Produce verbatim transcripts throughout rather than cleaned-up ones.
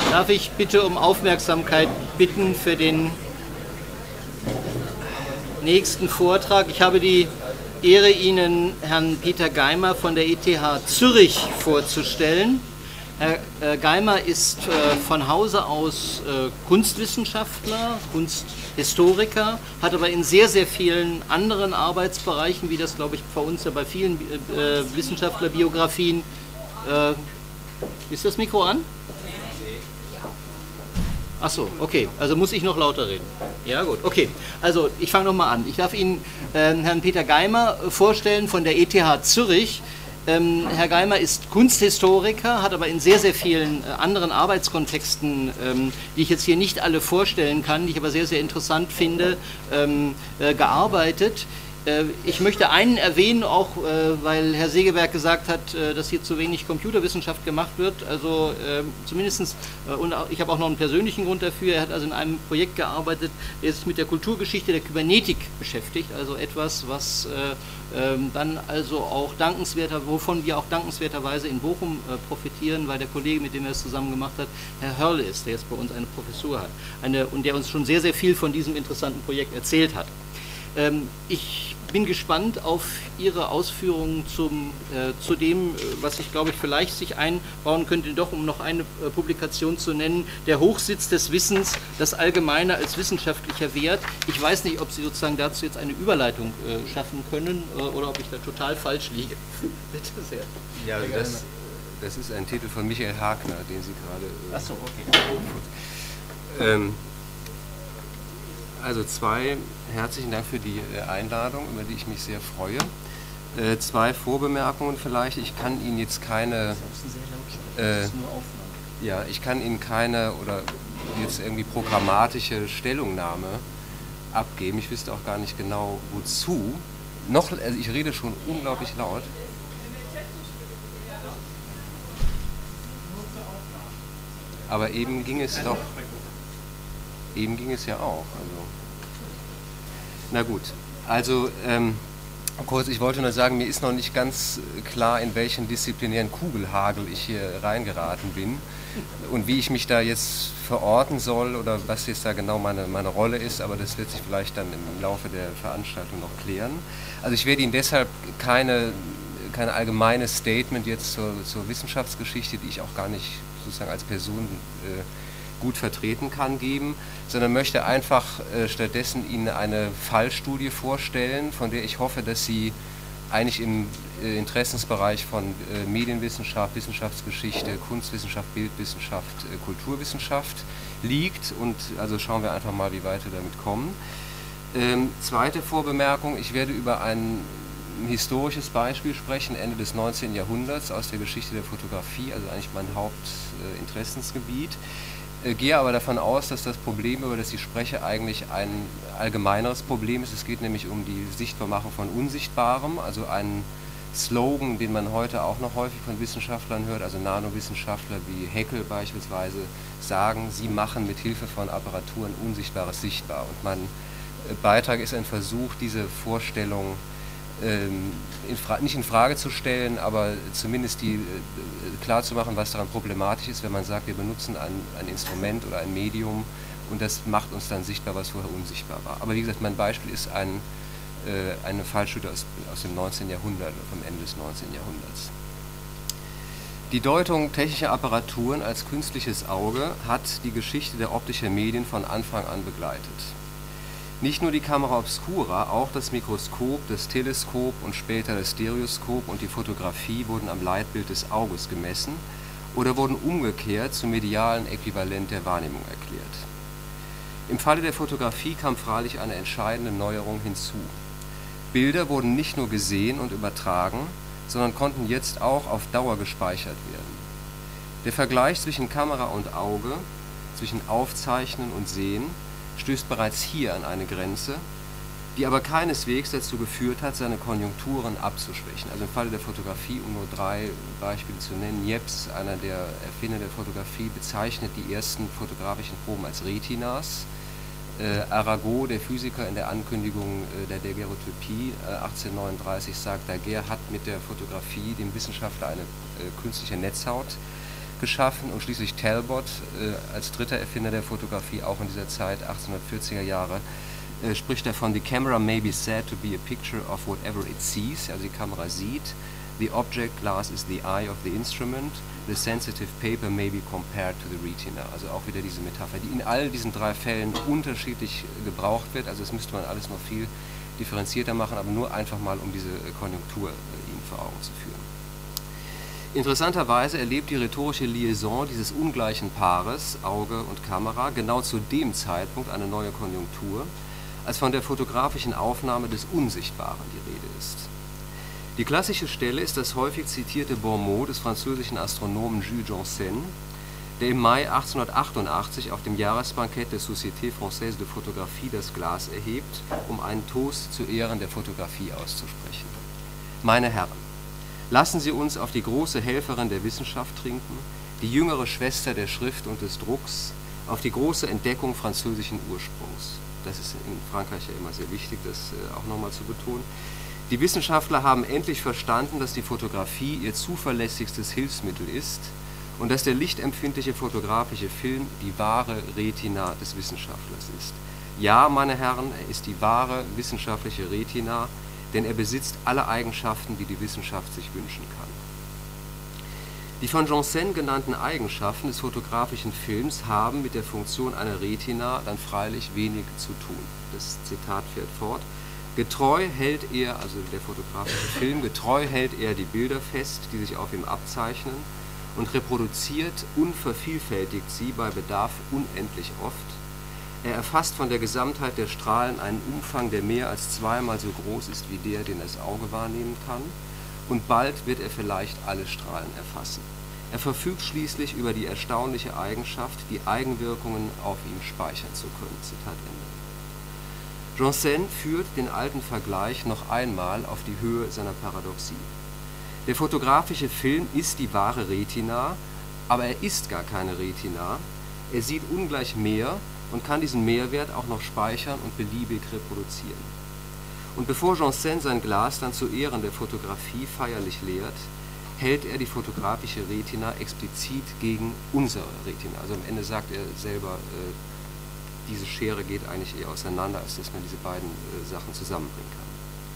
Darf ich bitte um Aufmerksamkeit bitten für den nächsten Vortrag? Ich habe die Ehre, Ihnen Herrn Peter Geimer von der E T H Zürich vorzustellen. Herr Geimer ist äh, von Hause aus äh, Kunstwissenschaftler, Kunsthistoriker, hat aber in sehr, sehr vielen anderen Arbeitsbereichen, wie das, glaube ich, bei uns ja bei vielen äh, Wissenschaftlerbiografien, äh, ist das Mikro an? Ach so, okay, also muss ich noch lauter reden. Ja gut, okay, also ich fange nochmal an. Ich darf Ihnen äh, Herrn Peter Geimer vorstellen von der E T H Zürich. Ähm, Herr Geimer ist Kunsthistoriker, hat aber in sehr, sehr vielen äh, anderen Arbeitskontexten, ähm, die ich jetzt hier nicht alle vorstellen kann, die ich aber sehr, sehr interessant finde, ähm, äh, gearbeitet. Äh, ich möchte einen erwähnen, auch äh, weil Herr Segeberg gesagt hat, äh, dass hier zu wenig Computerwissenschaft gemacht wird. Also äh, zumindest, äh, und ich habe auch noch einen persönlichen Grund dafür, er hat also in einem Projekt gearbeitet, der sich mit der Kulturgeschichte der Kybernetik beschäftigt, also etwas, was äh, Ähm, dann also auch dankenswerter, wovon wir auch dankenswerterweise in Bochum äh, profitieren, weil der Kollege, mit dem er es zusammen gemacht hat, Herr Hörle ist, der jetzt bei uns eine Professur hat eine, und der uns schon sehr, sehr viel von diesem interessanten Projekt erzählt hat. Ähm, ich bin gespannt auf Ihre Ausführungen zum, äh, zu dem, was ich glaube ich vielleicht sich einbauen könnte, doch um noch eine äh, Publikation zu nennen, der Hochsitz des Wissens, das Allgemeine als wissenschaftlicher Wert. Ich weiß nicht, ob Sie sozusagen dazu jetzt eine Überleitung äh, schaffen können äh, oder ob ich da total falsch liege. Bitte sehr. Ja, das, das ist ein Titel von Michael Hagner, den Sie gerade... Äh, Ach so, okay. Ähm, Also zwei, herzlichen Dank für die Einladung, über die ich mich sehr freue. Äh, zwei Vorbemerkungen vielleicht. Ich kann Ihnen jetzt keine, äh, ja, ich kann Ihnen keine oder jetzt irgendwie programmatische Stellungnahme abgeben. Ich wüsste auch gar nicht genau wozu. Noch, also ich rede schon unglaublich laut. Aber eben ging es doch. Eben ging es ja auch. Also. Na gut, also ähm, kurz, ich wollte nur sagen, mir ist noch nicht ganz klar, in welchen disziplinären Kugelhagel ich hier reingeraten bin und wie ich mich da jetzt verorten soll oder was jetzt da genau meine, meine Rolle ist, aber das wird sich vielleicht dann im Laufe der Veranstaltung noch klären. Also ich werde Ihnen deshalb keine, keine allgemeines Statement jetzt zur, zur Wissenschaftsgeschichte, die ich auch gar nicht sozusagen als Person äh, gut vertreten kann, geben, sondern möchte einfach äh, stattdessen Ihnen eine Fallstudie vorstellen, von der ich hoffe, dass sie eigentlich im äh, Interessensbereich von äh, Medienwissenschaft, Wissenschaftsgeschichte, Kunstwissenschaft, Bildwissenschaft, äh, Kulturwissenschaft liegt und also schauen wir einfach mal, wie weit wir damit kommen. Ähm, zweite Vorbemerkung, ich werde über ein historisches Beispiel sprechen, Ende des neunzehnten Jahrhunderts aus der Geschichte der Fotografie, also eigentlich mein Hauptinteressensgebiet. Äh, gehe aber davon aus, dass das Problem, über das ich spreche, eigentlich ein allgemeineres Problem ist. Es geht nämlich um die Sichtbarmachung von Unsichtbarem, also ein Slogan, den man heute auch noch häufig von Wissenschaftlern hört, also Nanowissenschaftler wie Haeckel beispielsweise sagen, sie machen mit Hilfe von Apparaturen Unsichtbares sichtbar. Und mein äh, Beitrag ist ein Versuch, diese Vorstellung ähm, in nicht in Frage zu stellen, aber zumindest die, äh, klar zu machen, was daran problematisch ist, wenn man sagt, wir benutzen ein, ein Instrument oder ein Medium und das macht uns dann sichtbar, was vorher unsichtbar war. Aber wie gesagt, mein Beispiel ist ein, äh, eine Fallstudie aus, aus dem neunzehnten Jahrhundert, vom Ende des neunzehnten Jahrhunderts. Die Deutung technischer Apparaturen als künstliches Auge hat die Geschichte der optischen Medien von Anfang an begleitet. Nicht nur die Camera obscura, auch das Mikroskop, das Teleskop und später das Stereoskop und die Fotografie wurden am Leitbild des Auges gemessen oder wurden umgekehrt zum medialen Äquivalent der Wahrnehmung erklärt. Im Falle der Fotografie kam freilich eine entscheidende Neuerung hinzu. Bilder wurden nicht nur gesehen und übertragen, sondern konnten jetzt auch auf Dauer gespeichert werden. Der Vergleich zwischen Kamera und Auge, zwischen Aufzeichnen und Sehen, stößt bereits hier an eine Grenze, die aber keineswegs dazu geführt hat, seine Konjunkturen abzuschwächen. Also im Falle der Fotografie, um nur drei Beispiele zu nennen, Niepce, einer der Erfinder der Fotografie, bezeichnet die ersten fotografischen Proben als Retinas. Äh, Arago, der Physiker, in der Ankündigung äh, der Daguerreotypie äh, achtzehnhundertneununddreißig sagt, Daguerre hat mit der Fotografie dem Wissenschaftler eine äh, künstliche Netzhaut geschaffen und schließlich Talbot äh, als dritter Erfinder der Fotografie, auch in dieser Zeit, achtzehnhundertvierziger Jahre, äh, spricht davon, the camera may be said to be a picture of whatever it sees, also die Kamera sieht, the object glass is the eye of the instrument, the sensitive paper may be compared to the retina, also auch wieder diese Metapher, die in all diesen drei Fällen unterschiedlich gebraucht wird, also das müsste man alles noch viel differenzierter machen, aber nur einfach mal, um diese Konjunktur äh, Ihnen vor Augen zu führen. Interessanterweise erlebt die rhetorische Liaison dieses ungleichen Paares, Auge und Kamera, genau zu dem Zeitpunkt eine neue Konjunktur, als von der fotografischen Aufnahme des Unsichtbaren die Rede ist. Die klassische Stelle ist das häufig zitierte Bon mot des französischen Astronomen Jules Janssen, der im Mai achtzehnhundertachtundachtzig auf dem Jahresbankett der Société Française de Photographie das Glas erhebt, um einen Toast zu Ehren der Fotografie auszusprechen. Meine Herren, lassen Sie uns auf die große Helferin der Wissenschaft trinken, die jüngere Schwester der Schrift und des Drucks, auf die große Entdeckung französischen Ursprungs. Das ist in Frankreich ja immer sehr wichtig, das äh, auch nochmal zu betonen. Die Wissenschaftler haben endlich verstanden, dass die Fotografie ihr zuverlässigstes Hilfsmittel ist und dass der lichtempfindliche fotografische Film die wahre Retina des Wissenschaftlers ist. Ja, meine Herren, er ist die wahre wissenschaftliche Retina, denn er besitzt alle Eigenschaften, die die Wissenschaft sich wünschen kann. Die von Janssen genannten Eigenschaften des fotografischen Films haben mit der Funktion einer Retina dann freilich wenig zu tun. Das Zitat fährt fort. Getreu hält er, also der fotografische Film, getreu hält er die Bilder fest, die sich auf ihm abzeichnen, und reproduziert und vervielfältigt sie bei Bedarf unendlich oft. Er erfasst von der Gesamtheit der Strahlen einen Umfang, der mehr als zweimal so groß ist wie der, den das Auge wahrnehmen kann, und bald wird er vielleicht alle Strahlen erfassen. Er verfügt schließlich über die erstaunliche Eigenschaft, die Eigenwirkungen auf ihm speichern zu können. Zitat Ende. Janssen führt den alten Vergleich noch einmal auf die Höhe seiner Paradoxie. Der fotografische Film ist die wahre Retina, aber er ist gar keine Retina. Er sieht ungleich mehr und kann diesen Mehrwert auch noch speichern und beliebig reproduzieren. Und bevor Janssen sein Glas dann zu Ehren der Fotografie feierlich leert, hält er die fotografische Retina explizit gegen unsere Retina. Also am Ende sagt er selber, äh, diese Schere geht eigentlich eher auseinander, als dass man diese beiden äh, Sachen zusammenbringen kann.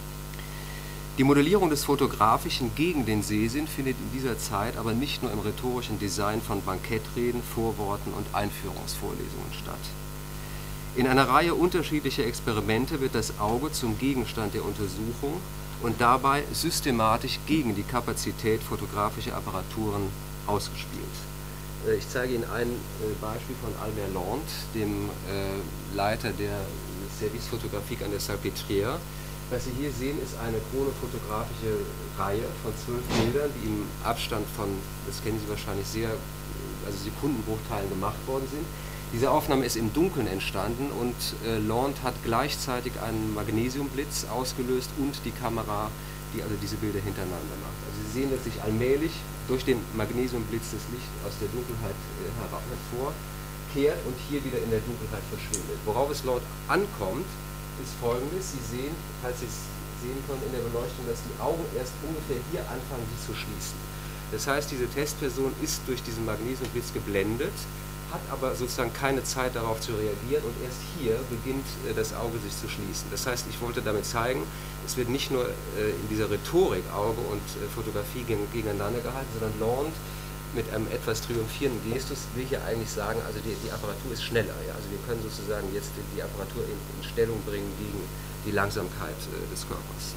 Die Modellierung des Fotografischen gegen den Sehsinn findet in dieser Zeit aber nicht nur im rhetorischen Design von Bankettreden, Vorworten und Einführungsvorlesungen statt. In einer Reihe unterschiedlicher Experimente wird das Auge zum Gegenstand der Untersuchung und dabei systematisch gegen die Kapazität fotografischer Apparaturen ausgespielt. Ich zeige Ihnen ein Beispiel von Albert Lond, dem Leiter der Service Photographique an der Salpêtrière. Was Sie hier sehen, ist eine chronofotografische Reihe von zwölf Bildern, die im Abstand von, das kennen Sie wahrscheinlich sehr, also Sekundenbruchteilen gemacht worden sind. Diese Aufnahme ist im Dunkeln entstanden und äh, Lond hat gleichzeitig einen Magnesiumblitz ausgelöst und die Kamera, die also diese Bilder hintereinander macht. Also Sie sehen, dass sich allmählich durch den Magnesiumblitz das Licht aus der Dunkelheit äh, hervorkehrt und hier wieder in der Dunkelheit verschwindet. Worauf es Lond ankommt, ist Folgendes: Sie sehen, falls Sie es sehen können in der Beleuchtung, dass die Augen erst ungefähr hier anfangen, sich zu schließen. Das heißt, diese Testperson ist durch diesen Magnesiumblitz geblendet, hat aber sozusagen keine Zeit darauf zu reagieren und erst hier beginnt äh, das Auge sich zu schließen. Das heißt, ich wollte damit zeigen, es wird nicht nur äh, in dieser Rhetorik Auge und äh, Fotografie gegen, gegeneinander gehalten, sondern Lond mit einem etwas triumphierenden Gestus will hier eigentlich sagen, also die, die Apparatur ist schneller. Ja? Also wir können sozusagen jetzt die, die Apparatur in, in Stellung bringen gegen die Langsamkeit äh, des Körpers.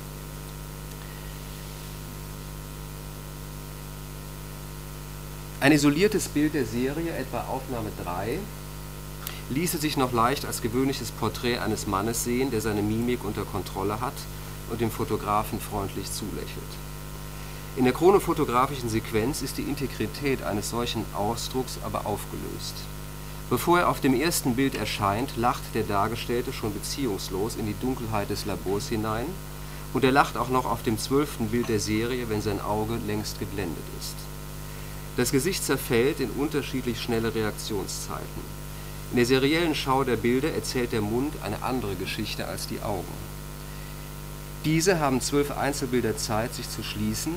Ein isoliertes Bild der Serie, etwa Aufnahme drei, ließe sich noch leicht als gewöhnliches Porträt eines Mannes sehen, der seine Mimik unter Kontrolle hat und dem Fotografen freundlich zulächelt. In der chronofotografischen Sequenz ist die Integrität eines solchen Ausdrucks aber aufgelöst. Bevor er auf dem ersten Bild erscheint, lacht der Dargestellte schon beziehungslos in die Dunkelheit des Labors hinein und er lacht auch noch auf dem zwölften Bild der Serie, wenn sein Auge längst geblendet ist. Das Gesicht zerfällt in unterschiedlich schnelle Reaktionszeiten. In der seriellen Schau der Bilder erzählt der Mund eine andere Geschichte als die Augen. Diese haben zwölf Einzelbilder Zeit, sich zu schließen,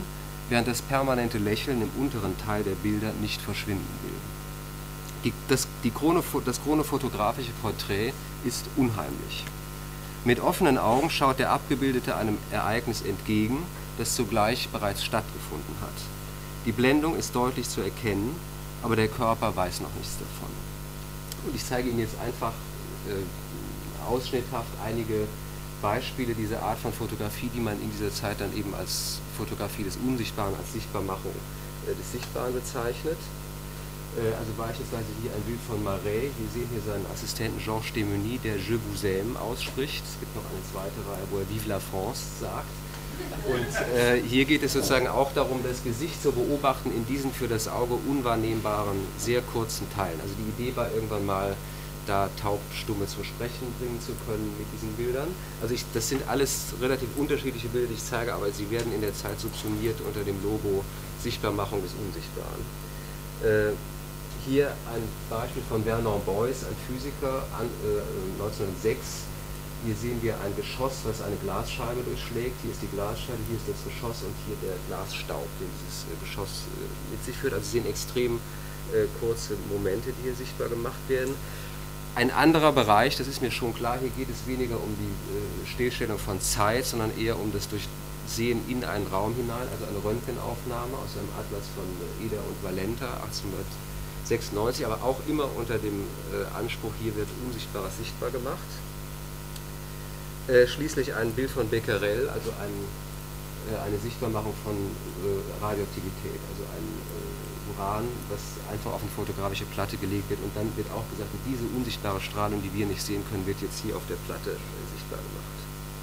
während das permanente Lächeln im unteren Teil der Bilder nicht verschwinden will. Die, das, die Chrono, das chronofotografische Porträt ist unheimlich. Mit offenen Augen schaut der Abgebildete einem Ereignis entgegen, das zugleich bereits stattgefunden hat. Die Blendung ist deutlich zu erkennen, aber der Körper weiß noch nichts davon. Und ich zeige Ihnen jetzt einfach äh, ausschnitthaft einige Beispiele dieser Art von Fotografie, die man in dieser Zeit dann eben als Fotografie des Unsichtbaren, als Sichtbarmachung äh, des Sichtbaren bezeichnet. Äh, also beispielsweise hier ein Bild von Marais. Wir sehen hier seinen Assistenten Georges Demuny, der Je vous aime ausspricht. Es gibt noch eine zweite Reihe, wo er Vive la France sagt. Und äh, hier geht es sozusagen auch darum, das Gesicht zu beobachten in diesen für das Auge unwahrnehmbaren, sehr kurzen Teilen. Also die Idee war irgendwann mal, da Taubstumme zum Sprechen bringen zu können mit diesen Bildern. Also ich, das sind alles relativ unterschiedliche Bilder, die ich zeige, aber sie werden in der Zeit subsumiert unter dem Logo Sichtbarmachung des Unsichtbaren. Äh, hier ein Beispiel von Bernard Boyce, ein Physiker, an, äh, neunzehnhundertsechs. Hier sehen wir ein Geschoss, was eine Glasscheibe durchschlägt. Hier ist die Glasscheibe, hier ist das Geschoss und hier der Glasstaub, den dieses äh, Geschoss äh, mit sich führt. Also Sie sehen extrem äh, kurze Momente, die hier sichtbar gemacht werden. Ein anderer Bereich, das ist mir schon klar, hier geht es weniger um die äh, Stillstellung von Zeit, sondern eher um das Durchsehen in einen Raum hinein, also eine Röntgenaufnahme aus einem Atlas von äh, Eder und Valenta achtzehnhundertsechsundneunzig, aber auch immer unter dem äh, Anspruch, hier wird Unsichtbares sichtbar gemacht. Äh, schließlich ein Bild von Becquerel, also ein, äh, eine Sichtbarmachung von äh, Radioaktivität, also ein äh, Uran, was einfach auf eine fotografische Platte gelegt wird, und dann wird auch gesagt, diese unsichtbare Strahlung, die wir nicht sehen können, wird jetzt hier auf der Platte äh, sichtbar gemacht.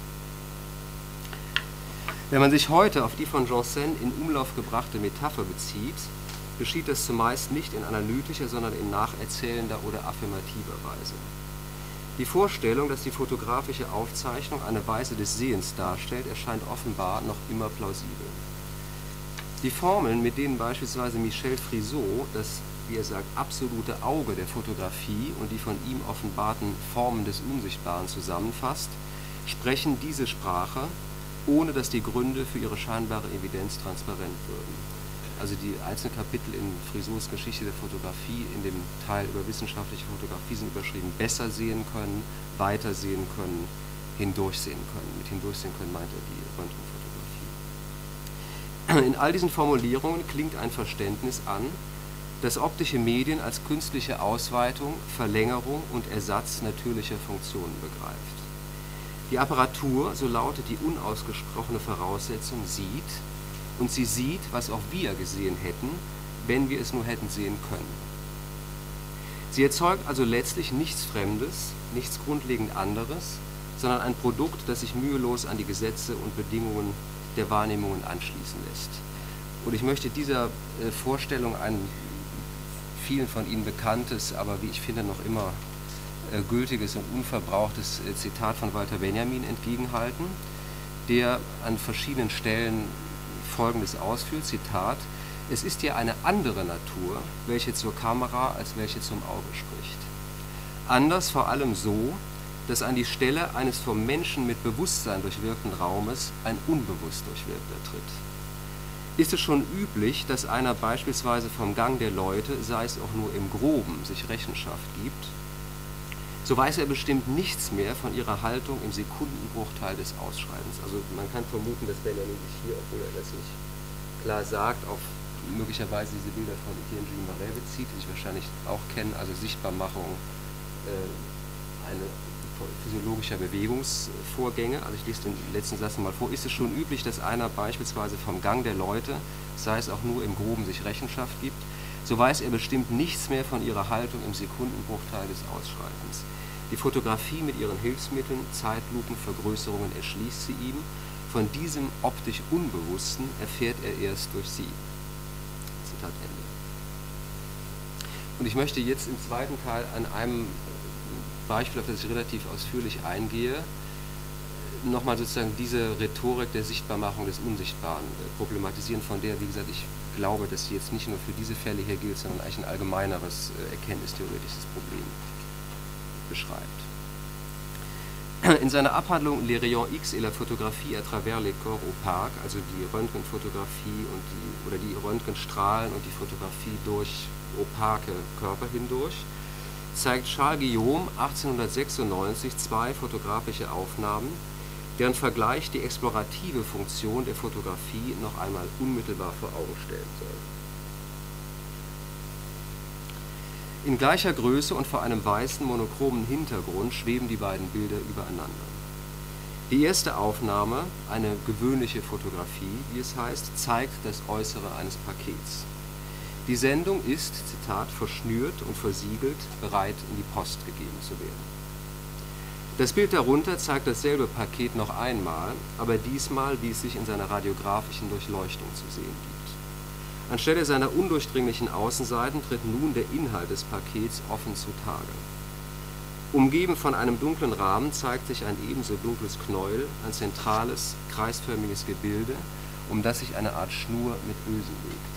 Wenn man sich heute auf die von Janssen in Umlauf gebrachte Metapher bezieht, geschieht das zumeist nicht in analytischer, sondern in nacherzählender oder affirmativer Weise. Die Vorstellung, dass die fotografische Aufzeichnung eine Weise des Sehens darstellt, erscheint offenbar noch immer plausibel. Die Formeln, mit denen beispielsweise Michel Frisot das, wie er sagt, absolute Auge der Fotografie und die von ihm offenbarten Formen des Unsichtbaren zusammenfasst, sprechen diese Sprache, ohne dass die Gründe für ihre scheinbare Evidenz transparent würden. Also die einzelnen Kapitel in Frisots Geschichte der Fotografie, in dem Teil über wissenschaftliche Fotografie, sind überschrieben: besser sehen können, weiter sehen können, hindurchsehen können. Mit hindurchsehen können meint er die Röntgenfotografie. In all diesen Formulierungen klingt ein Verständnis an, das optische Medien als künstliche Ausweitung, Verlängerung und Ersatz natürlicher Funktionen begreift. Die Apparatur, so lautet die unausgesprochene Voraussetzung, sieht, und sie sieht, was auch wir gesehen hätten, wenn wir es nur hätten sehen können. Sie erzeugt also letztlich nichts Fremdes, nichts grundlegend anderes, sondern ein Produkt, das sich mühelos an die Gesetze und Bedingungen der Wahrnehmungen anschließen lässt. Und ich möchte dieser äh, Vorstellung ein vielen von Ihnen bekanntes, aber wie ich finde noch immer äh, gültiges und unverbrauchtes äh, Zitat von Walter Benjamin entgegenhalten, der an verschiedenen Stellen Folgendes ausführt, Zitat: Es ist ja eine andere Natur, welche zur Kamera als welche zum Auge spricht. Anders vor allem so, dass an die Stelle eines vom Menschen mit Bewusstsein durchwirkten Raumes ein unbewusst durchwirkter tritt. Ist es schon üblich, dass einer beispielsweise vom Gang der Leute, sei es auch nur im Groben, sich Rechenschaft gibt, so weiß er bestimmt nichts mehr von ihrer Haltung im Sekundenbruchteil des Ausschreitens. Also man kann vermuten, dass Benjamin sich hier, obwohl er das nicht klar sagt, auf möglicherweise diese Bilder von Etienne Gilles Marais bezieht, die ich wahrscheinlich auch kennen, also Sichtbarmachung äh, eine physiologischer Bewegungsvorgänge. Also ich lese den letzten Satz mal vor. Ist es schon üblich, dass einer beispielsweise vom Gang der Leute, sei es auch nur im Groben, sich Rechenschaft gibt, so weiß er bestimmt nichts mehr von ihrer Haltung im Sekundenbruchteil des Ausschreitens. Die Fotografie mit ihren Hilfsmitteln, Zeitlupen, Vergrößerungen erschließt sie ihm. Von diesem optisch Unbewussten erfährt er erst durch sie. Zitat Ende. Und ich möchte jetzt im zweiten Teil an einem Beispiel, auf das ich relativ ausführlich eingehe, nochmal sozusagen diese Rhetorik der Sichtbarmachung des Unsichtbaren problematisieren, von der, wie gesagt, ich glaube, dass sie jetzt nicht nur für diese Fälle hier gilt, sondern eigentlich ein allgemeineres äh, erkenntnistheoretisches Problem beschreibt. In seiner Abhandlung Les Rayons X et la photographie à travers les corps opaques, also die Röntgenfotografie und die, oder die Röntgenstrahlen und die Fotografie durch opake Körper hindurch, zeigt Charles Guillaume achtzehnhundertsechsundneunzig zwei fotografische Aufnahmen, deren Vergleich die explorative Funktion der Fotografie noch einmal unmittelbar vor Augen stellen soll. In gleicher Größe und vor einem weißen monochromen Hintergrund schweben die beiden Bilder übereinander. Die erste Aufnahme, eine gewöhnliche Fotografie, wie es heißt, zeigt das Äußere eines Pakets. Die Sendung ist, Zitat, verschnürt und versiegelt, bereit in die Post gegeben zu werden. Das Bild darunter zeigt dasselbe Paket noch einmal, aber diesmal, wie es sich in seiner radiografischen Durchleuchtung zu sehen gibt. Anstelle seiner undurchdringlichen Außenseiten tritt nun der Inhalt des Pakets offen zutage. Umgeben von einem dunklen Rahmen zeigt sich ein ebenso dunkles Knäuel, ein zentrales, kreisförmiges Gebilde, um das sich eine Art Schnur mit Ösen legt.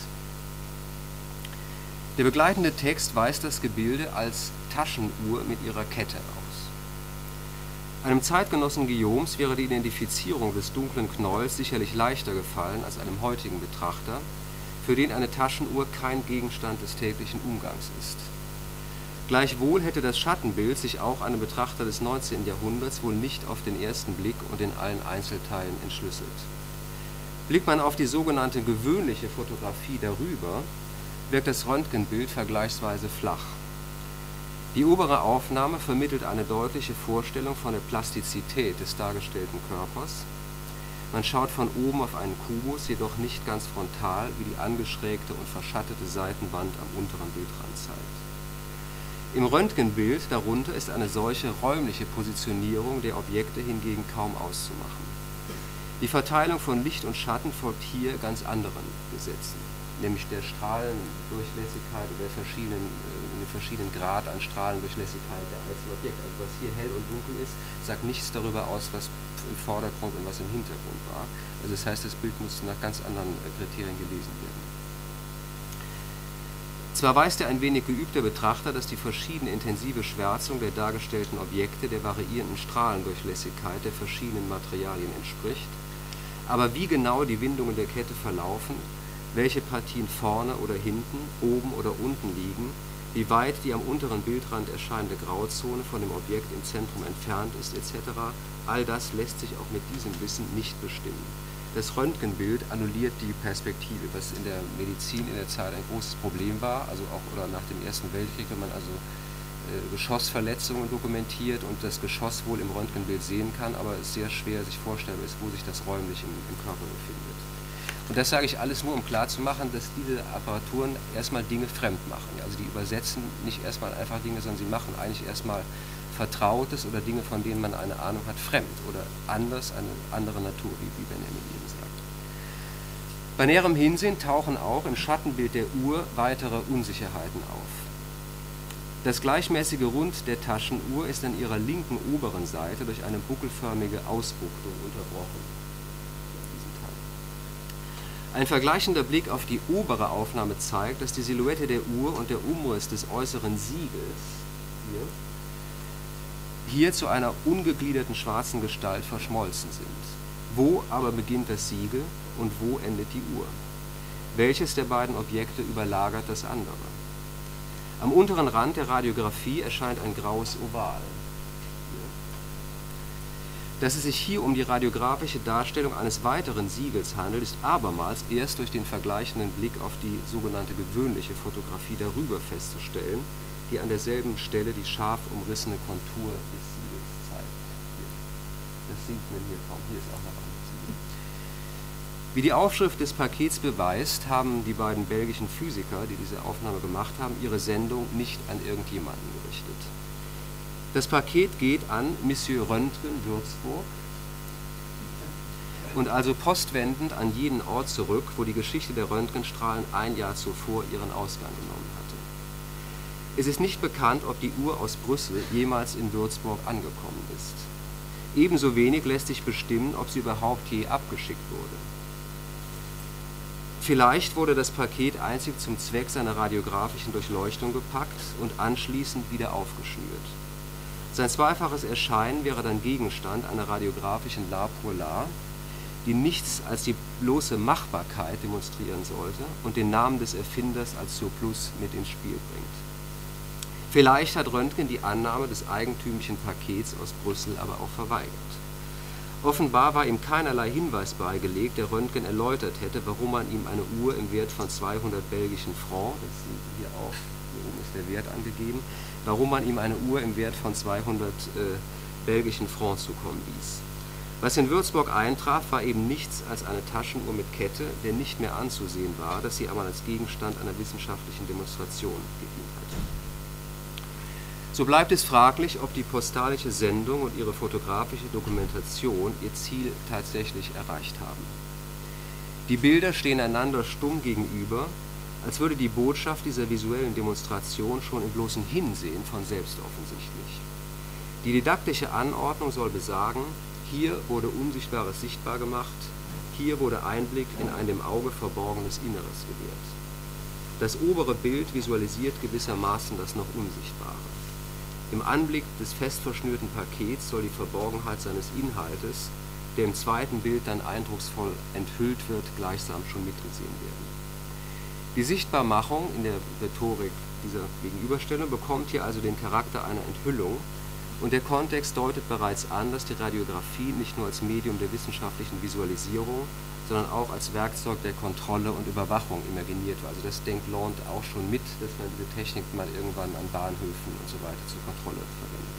Der begleitende Text weist das Gebilde als Taschenuhr mit ihrer Kette aus. Einem Zeitgenossen Guillaumes wäre die Identifizierung des dunklen Knäuels sicherlich leichter gefallen als einem heutigen Betrachter, für den eine Taschenuhr kein Gegenstand des täglichen Umgangs ist. Gleichwohl hätte das Schattenbild sich auch einem Betrachter des neunzehnten Jahrhunderts wohl nicht auf den ersten Blick und in allen Einzelteilen entschlüsselt. Blickt man auf die sogenannte gewöhnliche Fotografie darüber, wirkt das Röntgenbild vergleichsweise flach. Die obere Aufnahme vermittelt eine deutliche Vorstellung von der Plastizität des dargestellten Körpers. Man schaut von oben auf einen Kubus, jedoch nicht ganz frontal, wie die angeschrägte und verschattete Seitenwand am unteren Bildrand zeigt. Im Röntgenbild darunter ist eine solche räumliche Positionierung der Objekte hingegen kaum auszumachen. Die Verteilung von Licht und Schatten folgt hier ganz anderen Gesetzen, nämlich der Strahlendurchlässigkeit oder der verschiedenen, äh, verschiedenen Grad an Strahlendurchlässigkeit der einzelnen Objekte. Also was hier hell und dunkel ist, sagt nichts darüber aus, was im Vordergrund und was im Hintergrund war. Also das heißt, das Bild muss nach ganz anderen Kriterien gelesen werden. Zwar weiß der ein wenig geübte Betrachter, dass die verschiedene intensive Schwärzung der dargestellten Objekte der variierenden Strahlendurchlässigkeit der verschiedenen Materialien entspricht, aber wie genau die Windungen der Kette verlaufen, welche Partien vorne oder hinten, oben oder unten liegen, wie weit die am unteren Bildrand erscheinende Grauzone von dem Objekt im Zentrum entfernt ist, et cetera, all das lässt sich auch mit diesem Wissen nicht bestimmen. Das Röntgenbild annulliert die Perspektive, was in der Medizin in der Zeit ein großes Problem war, also auch oder nach dem Ersten Weltkrieg, wenn man also äh, Geschossverletzungen dokumentiert und das Geschoss wohl im Röntgenbild sehen kann, aber es sehr schwer sich vorstellbar ist, wo sich das räumlich im, im Körper befindet. Und das sage ich alles nur, um klarzumachen, dass diese Apparaturen erstmal Dinge fremd machen. Also die übersetzen nicht erstmal einfach Dinge, sondern sie machen eigentlich erstmal Vertrautes oder Dinge, von denen man eine Ahnung hat, fremd oder anders, eine andere Natur, wie, wie Benjamin eben sagt. Bei näherem Hinsehen tauchen auch im Schattenbild der Uhr weitere Unsicherheiten auf. Das gleichmäßige Rund der Taschenuhr ist an ihrer linken oberen Seite durch eine buckelförmige Ausbuchtung unterbrochen. Ein vergleichender Blick auf die obere Aufnahme zeigt, dass die Silhouette der Uhr und der Umriss des äußeren Siegels hier, hier zu einer ungegliederten schwarzen Gestalt verschmolzen sind. Wo aber beginnt das Siegel und wo endet die Uhr? Welches der beiden Objekte überlagert das andere? Am unteren Rand der Radiographie erscheint ein graues Oval. Dass es sich hier um die radiografische Darstellung eines weiteren Siegels handelt, ist abermals erst durch den vergleichenden Blick auf die sogenannte gewöhnliche Fotografie darüber festzustellen, die an derselben Stelle die scharf umrissene Kontur des Siegels zeigt. Hier. Das sieht man hier kaum. Hier ist auch noch ein Siegel. Wie die Aufschrift des Pakets beweist, haben die beiden belgischen Physiker, die diese Aufnahme gemacht haben, ihre Sendung nicht an irgendjemanden gerichtet. Das Paket geht an Monsieur Röntgen, Würzburg, und also postwendend an jeden Ort zurück, wo die Geschichte der Röntgenstrahlen ein Jahr zuvor ihren Ausgang genommen hatte. Es ist nicht bekannt, ob die Uhr aus Brüssel jemals in Würzburg angekommen ist. Ebenso wenig lässt sich bestimmen, ob sie überhaupt je abgeschickt wurde. Vielleicht wurde das Paket einzig zum Zweck seiner radiografischen Durchleuchtung gepackt und anschließend wieder aufgeschnürt. Sein zweifaches Erscheinen wäre dann Gegenstand einer radiographischen L'art pour l'art, die nichts als die bloße Machbarkeit demonstrieren sollte und den Namen des Erfinders als Surplus mit ins Spiel bringt. Vielleicht hat Röntgen die Annahme des eigentümlichen Pakets aus Brüssel aber auch verweigert. Offenbar war ihm keinerlei Hinweis beigelegt, der Röntgen erläutert hätte, warum man ihm eine Uhr im Wert von zweihundert belgischen Francs, das sehen Sie hier auch, hier oben ist der Wert angegeben, warum man ihm eine Uhr im Wert von zweihundert äh, belgischen Francs zukommen ließ. Was in Würzburg eintraf, war eben nichts als eine Taschenuhr mit Kette, der nicht mehr anzusehen war, dass sie einmal als Gegenstand einer wissenschaftlichen Demonstration gedient hatte. So bleibt es fraglich, ob die postalische Sendung und ihre fotografische Dokumentation ihr Ziel tatsächlich erreicht haben. Die Bilder stehen einander stumm gegenüber, als würde die Botschaft dieser visuellen Demonstration schon im bloßen Hinsehen von selbst offensichtlich. Die didaktische Anordnung soll besagen, hier wurde Unsichtbares sichtbar gemacht, hier wurde Einblick in ein dem Auge verborgenes Inneres gewährt. Das obere Bild visualisiert gewissermaßen das noch Unsichtbare. Im Anblick des fest verschnürten Pakets soll die Verborgenheit seines Inhaltes, der im zweiten Bild dann eindrucksvoll enthüllt wird, gleichsam schon mitgesehen werden. Die Sichtbarmachung in der Rhetorik dieser Gegenüberstellung bekommt hier also den Charakter einer Enthüllung, und der Kontext deutet bereits an, dass die Radiographie nicht nur als Medium der wissenschaftlichen Visualisierung, sondern auch als Werkzeug der Kontrolle und Überwachung imaginiert war. Also das denkt Lond auch schon mit, dass man diese Technik mal irgendwann an Bahnhöfen und so weiter zur Kontrolle verwenden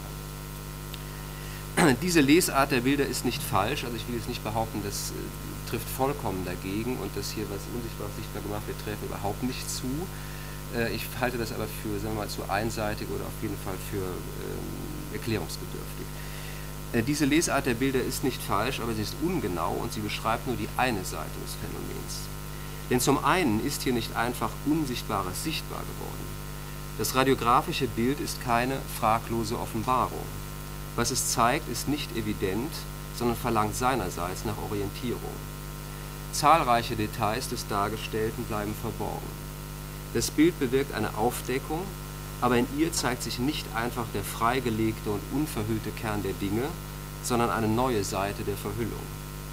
kann. Diese Lesart der Bilder ist nicht falsch, also ich will jetzt nicht behaupten, das äh, trifft vollkommen dagegen und dass hier was unsichtbar sichtbar gemacht wird, trifft überhaupt nicht zu. Äh, ich halte das aber für, sagen wir mal, zu einseitig oder auf jeden Fall für ähm, erklärungsbedürftig. Äh, diese Lesart der Bilder ist nicht falsch, aber sie ist ungenau und sie beschreibt nur die eine Seite des Phänomens. Denn zum einen ist hier nicht einfach Unsichtbares sichtbar geworden. Das radiografische Bild ist keine fraglose Offenbarung. Was es zeigt, ist nicht evident, sondern verlangt seinerseits nach Orientierung. Zahlreiche Details des Dargestellten bleiben verborgen. Das Bild bewirkt eine Aufdeckung, aber in ihr zeigt sich nicht einfach der freigelegte und unverhüllte Kern der Dinge, sondern eine neue Seite der Verhüllung.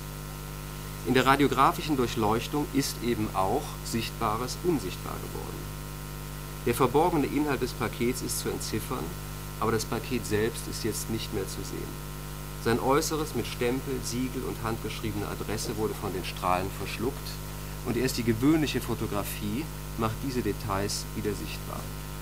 In der radiografischen Durchleuchtung ist eben auch Sichtbares unsichtbar geworden. Der verborgene Inhalt des Pakets ist zu entziffern, aber das Paket selbst ist jetzt nicht mehr zu sehen. Sein Äußeres mit Stempel, Siegel und handgeschriebener Adresse wurde von den Strahlen verschluckt und erst die gewöhnliche Fotografie macht diese Details wieder sichtbar.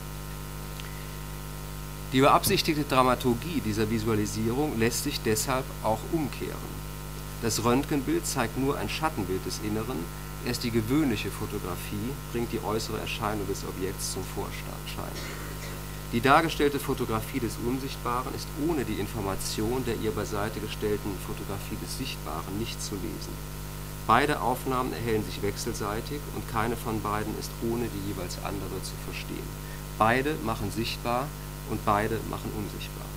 Die beabsichtigte Dramaturgie dieser Visualisierung lässt sich deshalb auch umkehren. Das Röntgenbild zeigt nur ein Schattenbild des Inneren, erst die gewöhnliche Fotografie bringt die äußere Erscheinung des Objekts zum Vorschein. Die dargestellte Fotografie des Unsichtbaren ist ohne die Information der ihr beiseite gestellten Fotografie des Sichtbaren nicht zu lesen. Beide Aufnahmen erhellen sich wechselseitig und keine von beiden ist ohne die jeweils andere zu verstehen. Beide machen sichtbar und beide machen unsichtbar.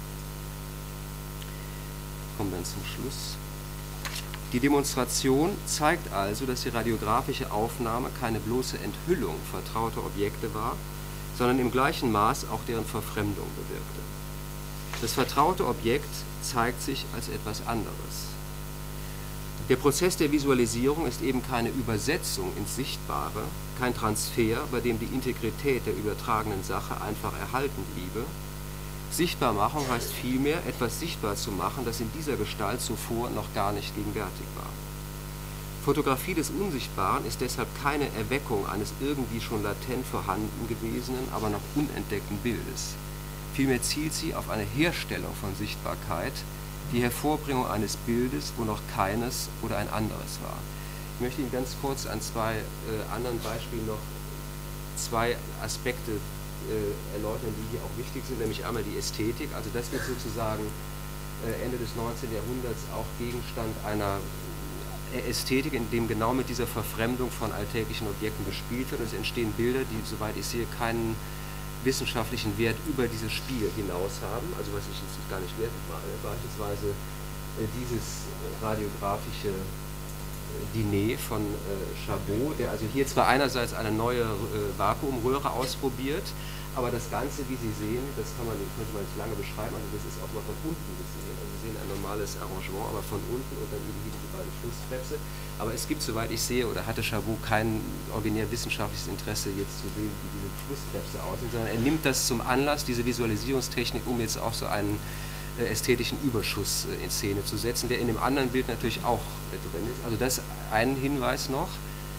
Kommen wir dann zum Schluss. Die Demonstration zeigt also, dass die radiografische Aufnahme keine bloße Enthüllung vertrauter Objekte war, sondern im gleichen Maß auch deren Verfremdung bewirkte. Das vertraute Objekt zeigt sich als etwas anderes. Der Prozess der Visualisierung ist eben keine Übersetzung ins Sichtbare, kein Transfer, bei dem die Integrität der übertragenen Sache einfach erhalten bliebe. Sichtbarmachung heißt vielmehr, etwas sichtbar zu machen, das in dieser Gestalt zuvor noch gar nicht gegenwärtig war. Fotografie des Unsichtbaren ist deshalb keine Erweckung eines irgendwie schon latent vorhanden gewesenen, aber noch unentdeckten Bildes. Vielmehr zielt sie auf eine Herstellung von Sichtbarkeit, die Hervorbringung eines Bildes, wo noch keines oder ein anderes war. Ich möchte Ihnen ganz kurz an zwei äh, anderen Beispielen noch zwei Aspekte äh, erläutern, die hier auch wichtig sind, nämlich einmal die Ästhetik. Also das wird sozusagen äh, Ende des neunzehnten Jahrhunderts auch Gegenstand einer Ästhetik, in dem genau mit dieser Verfremdung von alltäglichen Objekten gespielt wird. Und es entstehen Bilder, die, soweit ich sehe, keinen wissenschaftlichen Wert über dieses Spiel hinaus haben, also was ich jetzt gar nicht werten meine, beispielsweise äh, dieses radiografische äh, Diner von äh, Chabot, der also hier zwar einerseits eine neue äh, Vakuumröhre ausprobiert, Aber das Ganze, wie Sie sehen, das kann man, könnte man nicht lange beschreiben, also das ist auch mal von unten gesehen. Also Sie sehen ein normales Arrangement, aber von unten und dann eben hier diese beiden Flusskrebse. Aber es gibt, soweit ich sehe, oder hatte Chabot kein originär wissenschaftliches Interesse, jetzt zu sehen, wie diese Flusskrebse aussehen, sondern er nimmt das zum Anlass, diese Visualisierungstechnik, um jetzt auch so einen äh, ästhetischen Überschuss äh, in Szene zu setzen, der in dem anderen Bild natürlich auch äh, drin ist. Also das ein Hinweis noch.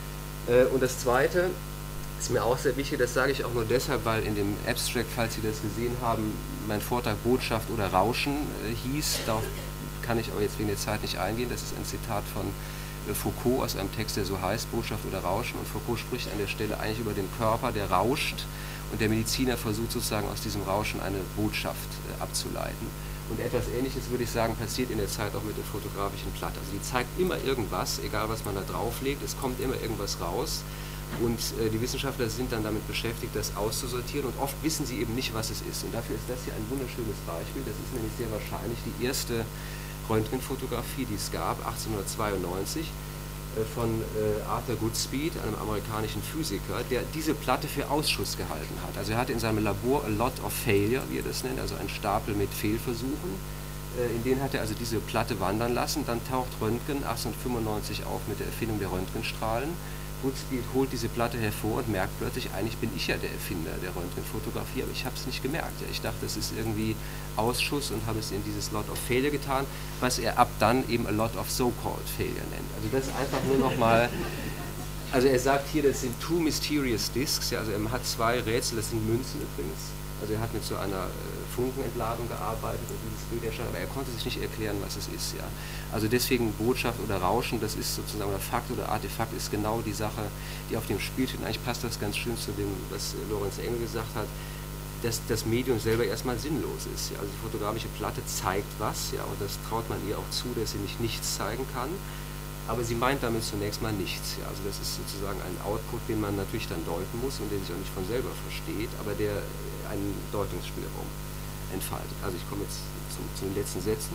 Äh, und das Zweite ist mir auch sehr wichtig, das sage ich auch nur deshalb, weil in dem Abstract, falls Sie das gesehen haben, mein Vortrag Botschaft oder Rauschen äh, hieß. Darauf kann ich aber jetzt wegen der Zeit nicht eingehen. Das ist ein Zitat von äh, Foucault aus einem Text, der so heißt, Botschaft oder Rauschen. Und Foucault spricht an der Stelle eigentlich über den Körper, der rauscht. Und der Mediziner versucht sozusagen aus diesem Rauschen eine Botschaft äh, abzuleiten. Und etwas Ähnliches, würde ich sagen, passiert in der Zeit auch mit der fotografischen Platte. Also die zeigt immer irgendwas, egal was man da drauflegt, es kommt immer irgendwas raus. Und äh, die Wissenschaftler sind dann damit beschäftigt, das auszusortieren und oft wissen sie eben nicht, was es ist. Und dafür ist das hier ein wunderschönes Beispiel. Das ist nämlich sehr wahrscheinlich die erste Röntgenfotografie, die es gab, achtzehnhundertzweiundneunzig, äh, von äh, Arthur Goodspeed, einem amerikanischen Physiker, der diese Platte für Ausschuss gehalten hat. Also er hatte in seinem Labor a lot of failure, wie er das nennt, also einen Stapel mit Fehlversuchen. Äh, in den hat er also diese Platte wandern lassen. Dann taucht Röntgen achtzehnhundertfünfundneunzig auf mit der Erfindung der Röntgenstrahlen. Goodspeed holt diese Platte hervor und merkt plötzlich, eigentlich bin ich ja der Erfinder der Röntgenfotografie, aber ich habe es nicht gemerkt. Ja. Ich dachte, das ist irgendwie Ausschuss und habe es in dieses Lot of Failure getan, was er ab dann eben a lot of so-called Failure nennt. Also das ist einfach nur nochmal, also er sagt hier, das sind two mysterious discs, ja, also er hat zwei Rätsel, das sind Münzen übrigens. Also er hat mit so einer äh, Funkenentladung gearbeitet und dieses Bild erscheint, aber er konnte sich nicht erklären, was es ist. Ja. Also deswegen Botschaft oder Rauschen, das ist sozusagen, oder Fakt oder Artefakt ist genau die Sache, die auf dem Spiel steht. Und eigentlich passt das ganz schön zu dem, was äh, Lorenz Engel gesagt hat, dass das Medium selber erstmal sinnlos ist. Ja. Also die fotografische Platte zeigt was, ja, und das traut man ihr auch zu, dass sie nicht nichts zeigen kann. Aber sie meint damit zunächst mal nichts. Ja. Also das ist sozusagen ein Output, den man natürlich dann deuten muss und der sich auch nicht von selber versteht, aber der einen Deutungsspielraum entfaltet. Also ich komme jetzt zu, zu den letzten Sätzen.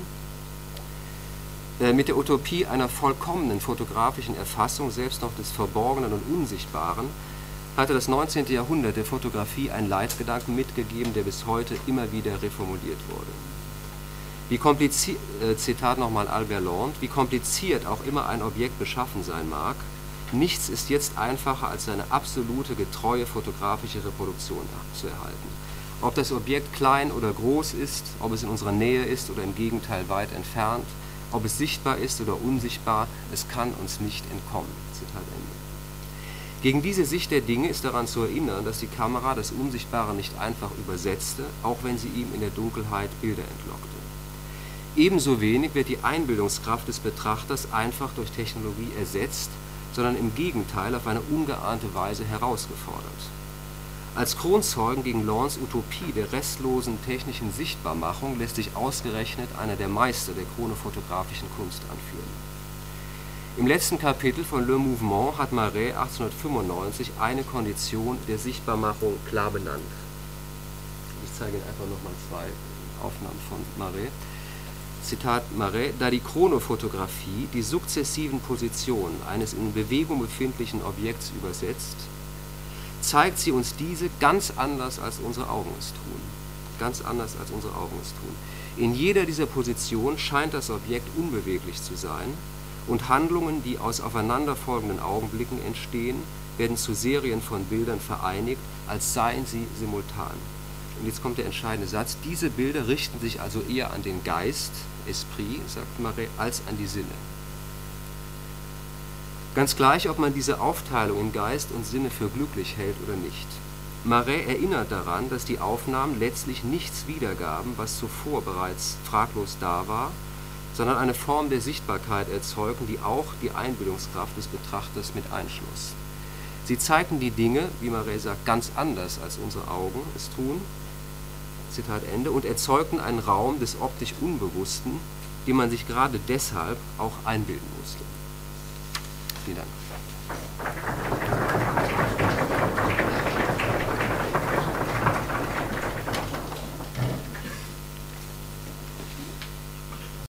Äh, mit der Utopie einer vollkommenen fotografischen Erfassung, selbst noch des Verborgenen und Unsichtbaren, hatte das neunzehnte Jahrhundert der Fotografie einen Leitgedanken mitgegeben, der bis heute immer wieder reformuliert wurde. Wie kompliziert, äh, Zitat nochmal Albert Lond, wie kompliziert auch immer ein Objekt beschaffen sein mag, nichts ist jetzt einfacher als seine absolute, getreue fotografische Reproduktion zu erhalten. Ob das Objekt klein oder groß ist, ob es in unserer Nähe ist oder im Gegenteil weit entfernt, ob es sichtbar ist oder unsichtbar, es kann uns nicht entkommen. Zitat Ende. Gegen diese Sicht der Dinge ist daran zu erinnern, dass die Kamera das Unsichtbare nicht einfach übersetzte, auch wenn sie ihm in der Dunkelheit Bilder entlockte. Ebenso wenig wird die Einbildungskraft des Betrachters einfach durch Technologie ersetzt, sondern im Gegenteil auf eine ungeahnte Weise herausgefordert. Als Kronzeugen gegen Londs Utopie der restlosen technischen Sichtbarmachung lässt sich ausgerechnet einer der Meister der chronofotografischen Kunst anführen. Im letzten Kapitel von Le Mouvement hat Marais achtzehnhundertfünfundneunzig eine Kondition der Sichtbarmachung klar benannt. Ich zeige Ihnen einfach nochmal zwei Aufnahmen von Marais. Zitat Marais, da die Chronofotografie die sukzessiven Positionen eines in Bewegung befindlichen Objekts übersetzt, zeigt sie uns diese ganz anders, als unsere Augen es tun. Ganz anders, als unsere Augen es tun. In jeder dieser Positionen scheint das Objekt unbeweglich zu sein und Handlungen, die aus aufeinanderfolgenden Augenblicken entstehen, werden zu Serien von Bildern vereinigt, als seien sie simultan. Und jetzt kommt der entscheidende Satz, diese Bilder richten sich also eher an den Geist, Esprit, sagt Marais, als an die Sinne. Ganz gleich, ob man diese Aufteilung in Geist und Sinne für glücklich hält oder nicht. Marais erinnert daran, dass die Aufnahmen letztlich nichts wiedergaben, was zuvor bereits fraglos da war, sondern eine Form der Sichtbarkeit erzeugten, die auch die Einbildungskraft des Betrachters mit einschloss. Sie zeigten die Dinge, wie Marais sagt, ganz anders, als unsere Augen es tun, Zitat Ende, und erzeugten einen Raum des optisch Unbewussten, den man sich gerade deshalb auch einbilden musste. Vielen Dank.